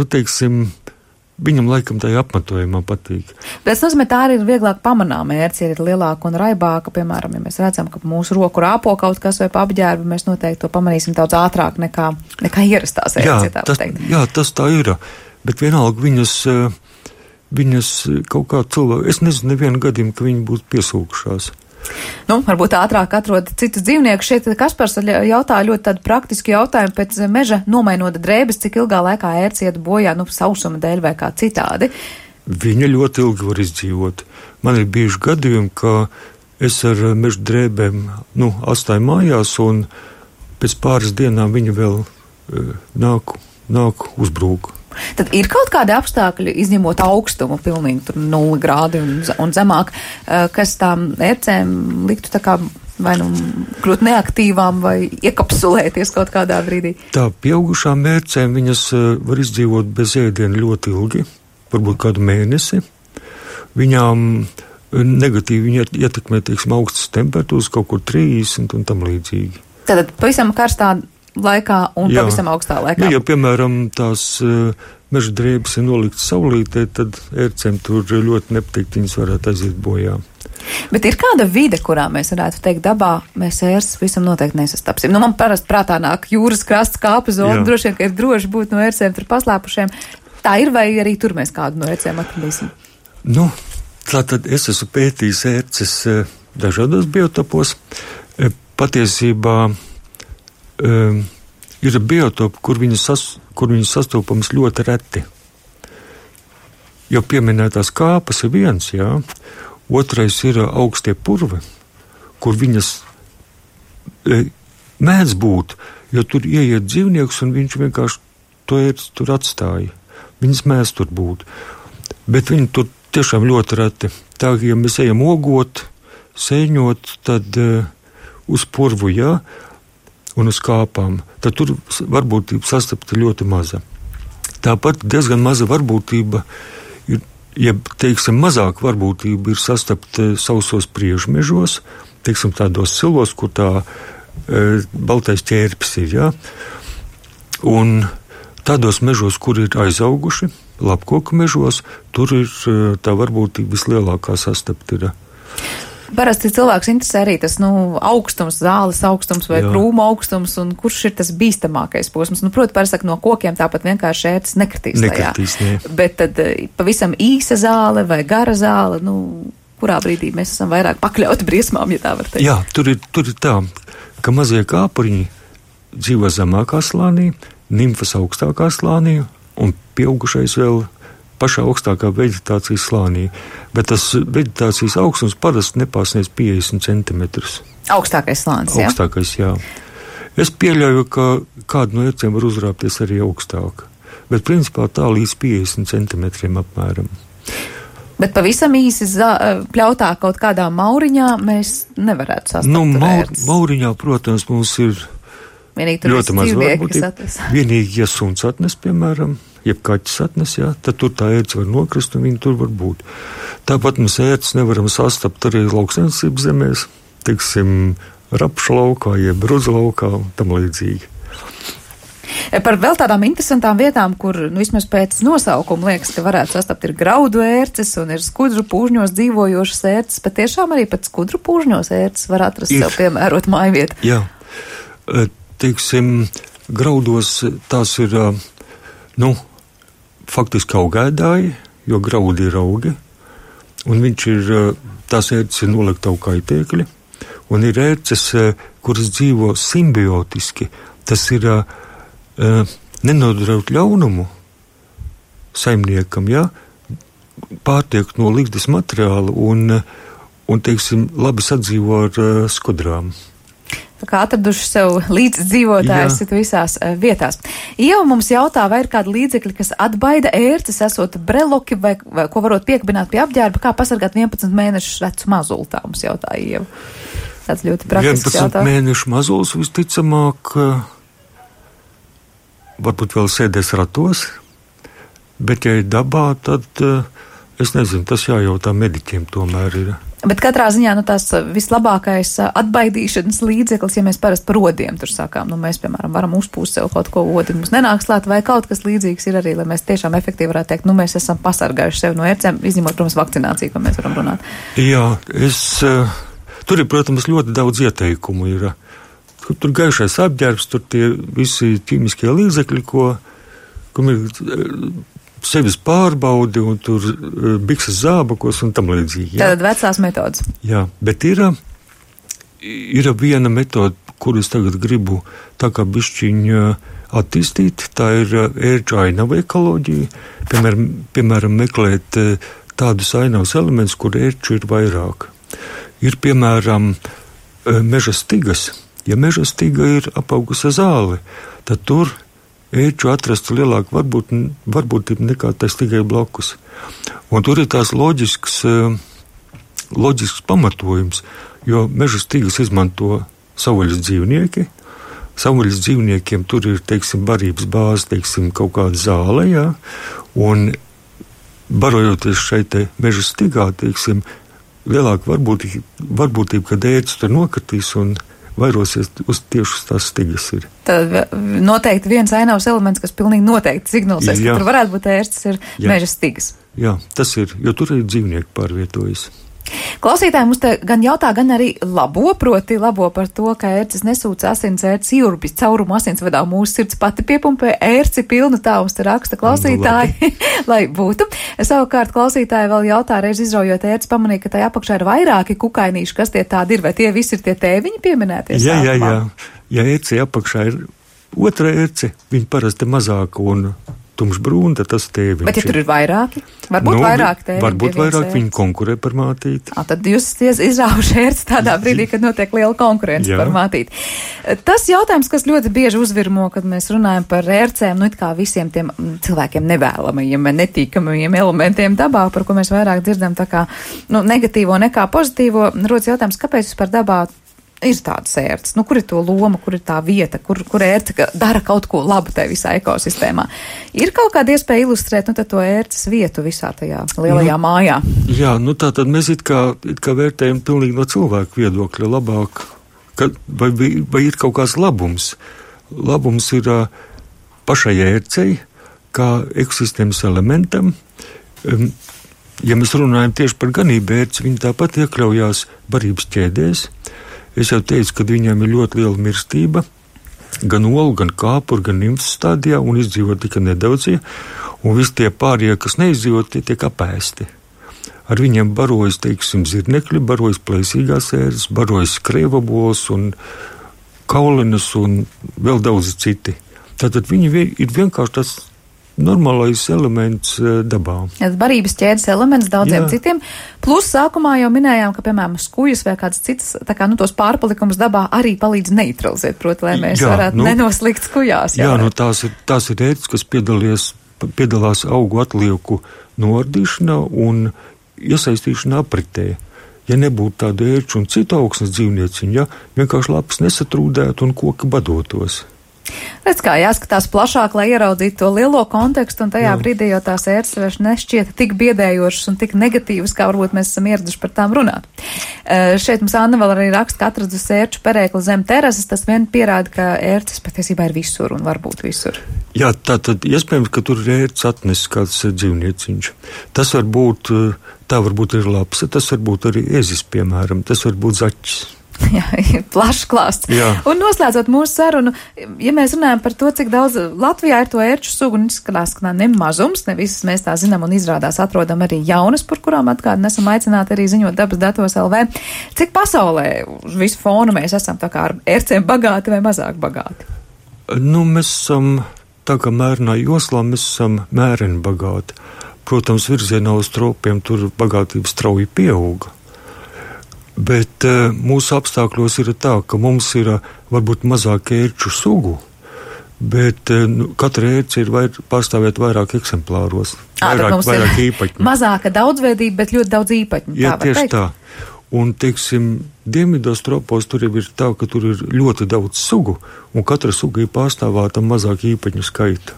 viņam laikam tā apmetojumā patīk. Bet tas nozīmē, tā arī ir vieglāk pamanāma ērce, ir lielāka un raibāka. Piemēram, ja mēs redzam, ka mūsu roku rāpo kaut kas vai apģērbi, mēs noteikti to pamanīsim daudz ātrāk nekā ierastās ērces. Jā, tas tā ir. Bet vienalga viņas kaut kā cilvēki, es nezinu nevienu gadījumu, ka viņi būtu piesūkušās. Varbūt ātrāk atrod citus dzīvniekus. Šeit Kaspars jautā ļoti tādu praktisku jautājumu pēc meža nomainot drēbes, cik ilgā laikā ērce iet bojā, sausuma dēļ vai kā citādi. Viņa ļoti ilgi var izdzīvot. Man ir bijuši gadījumi, ka es ar meža drēbēm atstāju mājās, un pēc pāris dienām viņa vēl nāk uzbrūk. Tad ir kaut kādi apstākļi, izņemot augstumu, pilnīgi tur 0 grādi un zemāk, kas tām ērcēm liktu tā kā vai kļūt neaktīvām vai iekapsulēties kaut kādā brīdī? Tā pieaugušām ērcēm viņas var izdzīvot bez ēdiena ļoti ilgi, varbūt kādu mēnesi. Viņām negatīvi ietekmē, augstas temperatūras, kaut kur 30 un tam līdzīgi. Tad pavisam karstā laikā un pavisam augstā laikā. Ja, piemēram, tās meža drēbes ir noliktas saulītē, tad ērcēm tur ļoti nepatīk, viņas varētu aiziet bojā. Bet ir kāda vide, kurā mēs varētu teikt dabā, mēs ērces visam noteikti nesastapsim. Man parasti prātā nāk jūras krasts, kāpu zona, droši vien, ka ir droši būt no ērcēm tur paslēpušiem. Tā ir, vai arī tur mēs kādu no ērcēm atradīsim? Tātad es esmu pētījis ērces dažādos biotopos. Patiesībā ir biotopi, kur viņas sastopamas ļoti reti. Jo pieminētās kāpas ir viens, otrais ir augstie purvi, kur viņas mēdz būt, jo tur ieiet dzīvnieks un viņš vienkārši to ērci tur atstāja. Viņas mēdz tur būt. Bet viņi tur tiešām ļoti reti. Tā, ja mēs ejam ogot, sēņot, tad uz purvu, un uz kāpām, tad tur varbūtība sastapta ļoti maza. Tāpat diezgan maza varbūtība ir, mazāk varbūtība ir sastapt sausos priežmežos, tādos silos, kur tā baltais ķērpis ir, un tādos mežos, kur ir aizauguši, lapkoku mežos, tur ir tā varbūtība vislielākā sastapt ir. Parasti cilvēks interesē arī tas, augstums, zāles augstums vai krūma augstums, un kurš ir tas bīstamākais posms. Proti, parasti no kokiem tāpat vienkārši ērces nekritīs tajā. Bet tad pavisam īsa zāle vai gara zāle, kurā brīdī mēs esam vairāk pakļauti briesmām, ja tā var teikt. Jā, tur ir tā, ka mazie kāpuriņi dzīvo zemākā slānī, nimfas augstākā slānī, un pieaugušais vēl pašā augstākā veģetācijas slānī. Bet tas veģetācijas augstums parasti nepārsniedz 50 centimetrus. Augstākais slānis, jā? Augstākais, jā. Es pieļauju, ka kādu no ērcēm var uzrāpties arī augstāk. Bet principā tā līdz 50 centimetriem apmēram. Bet pavisam īsi pļautā kaut kādā mauriņā mēs nevarētu sastapt mauriņā, protams, mums ir ļoti maz varbūtība. Vienīgi, ja suns atnes, piemēram, jeb kaķis atnes, jā, tad tur tā ērce var nokrist un viņi tur var būt. Tāpat mēs ērces nevaram sastapt arī lauksaimniecības zemēs, teiksim, rapšu laukā, jeb bruzu laukā un tam līdzīgi. Par vēl tādām interesantām vietām, kur vismaz pēc nosaukuma liekas, ka varētu sastapt, ir graudu ērces un ir skudru pūžņos dzīvojošas ērces, bet tiešām arī pat skudru pūžņos ērces var atrast sev piemērot mājvietu. Jā, teiksim, graudos tās ir, faktiski augēdāji, jo graudi ir augi, un tās ērces ir noliktavu kaitēkļi, un ir ērces, kuras dzīvo simbiotiski, tas ir nenodarot ļaunumu saimniekam, ja, pārtiek no ligzdas materiāla un teiksim, labi sadzīvo ar skudrām. Tā kā atraduši sev līdzdzīvotājus visās vietās. Jau mums jautā, vai ir kādi līdzekļi, kas atbaida ērces, esot breloki, vai ko varot piekabināt pie apģērba, kā pasargāt 11 mēnešus vecu mazuli, tā mums jautāja jau. Tāds ļoti praktisks jautājums. 11 mēnešu mazulis visticamāk varbūt vēl sēdēs ratos, bet ja ir dabā, tad es nezinu, tas jājautā mediķiem tomēr ir. Bet katrā ziņā tās vislabākais atbaidīšanas līdzeklis, ja mēs parasti par odiem tur sākām, mēs, piemēram, varam uzpūst sev kaut ko odi, mums nenāks klāt, vai kaut kas līdzīgs ir arī, lai mēs tiešām efektīvi varētu teikt, mēs esam pasargājuši sevi no ērcēm, izņemot, protams, vakcināciju, ko mēs varam runāt. Jā, tur ir, protams, ļoti daudz ieteikumu ir. Tur gaišais apģērbs, tur tie visi ķīmiskie līdzekļi, ko ir sevis pārbaudi, un tur bikses zābakos un tam līdzīgi. Tātad vecās metodas. Jā, bet ir viena metode, kuru es tagad gribu tā kā bišķiņu attīstīt, tā ir ērču ainavu ekoloģija. Piemēram, meklēt tādus ainavas elementus, kur ērču ir vairāk. Ir, piemēram, meža stigas. Ja meža stiga ir apaugusi zāli, tad tur ērču atrast lielāku varbūtību nekā tai stigai blakus. Un tur ir tās loģisks pamatojums, jo meža stigas izmanto savvaļas dzīvnieki. Savvaļas dzīvniekiem tur ir, teiksim, barības bāze, teiksim, kaut kāda zāle, jā, un barojoties šeit te meža stigā, teiksim, lielāka varbūtība, kad ērts tur nokritīs un vairosies tieši uz tās stigas ir. Tad noteikti viens ainavas elements, kas pilnīgi noteikti signalizēs, ka tur varētu būt ērces, ir meža stigas. Jā, tas ir, jo tur arī dzīvnieki pārvietojas. Klausītāji mums te gan jautā, gan arī labo par to, ka ērces nesūca asins, ērces ieurbi caurumu asinsvadā, mūsu sirds pati piepumpē, ērci pilnu, tā mums te raksta klausītāji, lai būtu. Savukārt klausītāji vēl jautā, reiz izraujot ērci, pamanīja, ka tajā apakšā ir vairāki kukainīši, kas tie tādi ir, vai tie visi ir tie tēviņi pieminēties? Jā. Ja ērci apakšā ir otra ērci, viņa parasti mazāka un tumšbrūna, tad tas tēviņš. Bet ja tur ir vairāki? Varbūt vairāk tēviņi. Varbūt vairāk, viņi konkurē par mātīti. Tad jūs izrauši ērci tādā brīdī, kad notiek liela konkurence par mātīti. Tas jautājums, kas ļoti bieži uzvirmo, kad mēs runājam par ērcēm, it kā visiem tiem cilvēkiem nevēlamajiem, netīkamajiem elementiem dabā, par ko mēs vairāk dzirdam tā kā negatīvo nekā pozitīvo, rodas jautājums, kāpēc vispār dabā ir tādas ērces, kur ir to loma, kur ir tā vieta, kur ērce dara kaut ko labu tajā visā ekosistēmā. Ir kaut kāda iespēja ilustrēt, tad to ērces vietu visā tajā lielajā mājā? Jā, tātad mēs it kā vērtējam pilnīgi no cilvēku viedokļa labāk, vai ir kaut kāds labums. Labums ir pašai ērcei, kā ekosistēmas elementam. Ja mēs runājam tieši par ganību ērci, viņi tāpat iekļaujās barības ķēdēs. Es jau teicu, ka viņiem ir ļoti liela mirstība, gan olu, gan kāpuru, gan nimfas stādijā, un izdzīvo tikai nedaudzie, un visi tie pārējie, kas neizdzīvo, tie tiek apēsti. Ar viņiem barojas, teiksim, zirnekļi, barojas plēsīgās ērces, barojas krievabols un kaulinas un vēl daudzi citi. Tātad viņi ir vienkārši tas normālais elements dabā. Barības ķēdes elements daudziem citiem. Plus sākumā jau minējām, ka, piemēram, skujas vai kādas citas, tā kā, tos pārpalikumus dabā arī palīdz neutralizēt, proti, lai mēs varētu nenoslikt skujās. Tās ir ērces, kas piedalās augu atlieku noardīšanā un iesaistīšanā apritē. Ja nebūtu tādu ērču un citu augsnes dzīvnieciņu, vienkārši lapas nesatrūdētu un koki badotos. Redz, kā jāskatās plašāk, lai ieraudzītu to lielo kontekstu, un tajā brīdī jau tās ērces vairs nešķiet tik biedējošas un tik negatīvas, kā varbūt mēs esam ieraduši par tām runāt. Šeit mums Anna vēl arī raksta, ka atradus ērču perēkli zem terases, tas vien pierāda, ka ērces patiesībā ir visur un varbūt visur. Jā, tātad iespējams, ka tur ir ērces atnesis kāds dzīvnieciņš. Tas varbūt ir lapsa, tas varbūt arī ezis, piemēram, tas varbūt zaķis. Jā, plašs klāsts. Jā. Un noslēdzot mūsu sarunu, ja mēs runājam par to, cik daudz Latvijā ir to ērču sugu, un izskatās, ka ne mazums, ne visas mēs tā zinām, un izrādās atrodam arī jaunas, par kurām atgādini esam aicināti arī ziņot Dabas datos LV. Cik pasaulē uz visu fonu mēs esam tā kā ar ērcēm bagāti vai mazāk bagāti? Mēs esam, tā kā mērenā joslā, mēs esam mēreni bagāti. Protams, virzienā uz tropiem tur bagātība strauji pieauga. Bet mūsu apstākļos ir tā, ka mums ir varbūt mazāk ērču sugu, bet katra ērce ir pārstāvēt vairāk eksemplāros, vairāk īpaņu. Mazāka daudzveidība, bet ļoti daudz īpaņu. Jā, tieši tā. Un, teiksim, dienvidos tropos tur ir tā, ka tur ir ļoti daudz sugu, un katra suga ir pārstāvēta mazāk īpaņu skaita.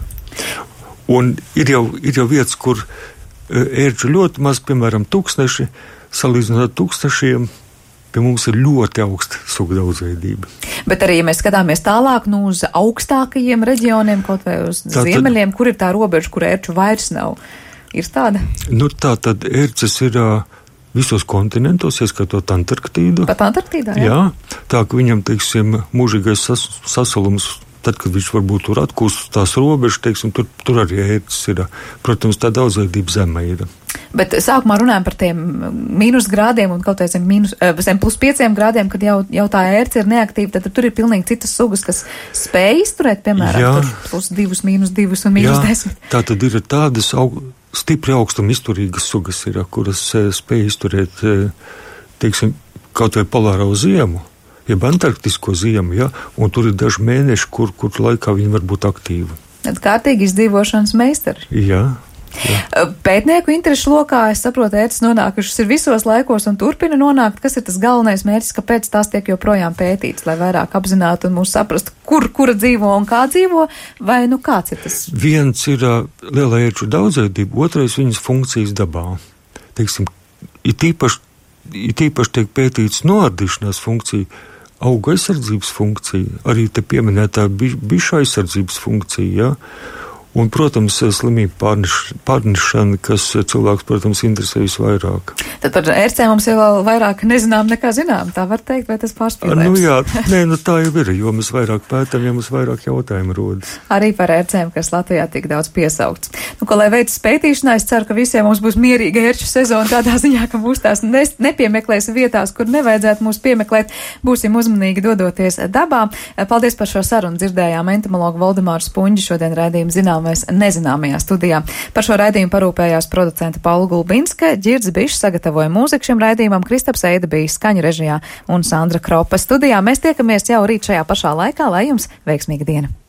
Un ir jau vietas, kur ērču ļoti maz, piemēram, tūkstneši, salīdzinot ar tūkstnešiem, pie mums ir ļoti augsta sugu daudzveidība. Bet arī, ja mēs skatāmies tālāk uz augstākajiem reģioniem, kaut vai uz ziemeļiem, kur ir tā robeža, kur ērču vairs nav, ir tāda? Tātad ērces ir visos kontinentos, ieskatot Antarktīdu. Pat Antarktīdā, jā? Jā, tā ka viņam, teiksim, mūžīgais sasalums, tad, kad viņš varbūt tur atkūst tās robežas, teiksim, tur arī ērces ir. Protams, tā daudzveidība zeme ir. Bet sākumā runājam par tiem mīnus grādiem un kaut zem plus 5 grādiem, kad jau tā ērce ir neaktīva, tad tur ir pilnīgi citas sugas, kas spēj izturēt, piemēram, plus 2, -2 un -10. Tā tad ir tādas stipri augstuma izturīgas sugas, kuras spēj izturēt, teiksim, kaut vai polāro ziemu, jeb antarktisko ziemu, un tur ir daži mēneši, kur laikā viņi var būt aktīvi. Tad kārtīgi izdzīvošanas meistari. Jā. Pētnieku interešu lokā, es saprotu, ērces nonākušas ir visos laikos un turpina nonākt. Kas ir tas galvenais mērķis, kāpēc tās tiek joprojām pētītas, lai vairāk apzinātu un mūs saprastu, kura dzīvo un kā dzīvo, vai kāds ir tas? Viens ir liela ērču daudzveidība, otrais viņas funkcijas dabā. Teiksim, it īpaši tiek pētīts noardīšanās funkcija, auga aizsardzības funkcija, arī te pieminētā bišu aizsardzības funkcija, un, protams, slimību pārnešana, kas cilvēks, protams, interesē visvairāk. Tad par ērcēm mums jau vēl vairāk nezinām nekā zinām, tā var teikt, vai tas pārspīlējums? Jā, tā jau ir, jo mēs vairāk pētam, ja mums vairāk jautājumu rodas. Arī par ērcēm, kas Latvijā tik daudz piesaukts. Lai veicas pētīšanā, es ceru, ka visiem mums būs mierīga ērču sezona tādā ziņā, ka mūs tās nepiemeklēs vietās, kur nevajadzētu mūs piemeklēt. Būsim uzmanīgi dodoties dabā. Paldies par šo sarunu. Dzirdējām entomologu Valdemāru Spunģi šodien raidījumu Zināmais nezināmajā studijā. Par šo raidījumu parūpējās producente Paula Gulbinska, Ģirds Bišs sagatavoja mūziku šim raidījumam, Kristaps Eida bija skaņu režijā un Sandra Kropa studijā. Mēs tiekamies jau rīt šajā pašā laikā, lai jums veiksmīga diena!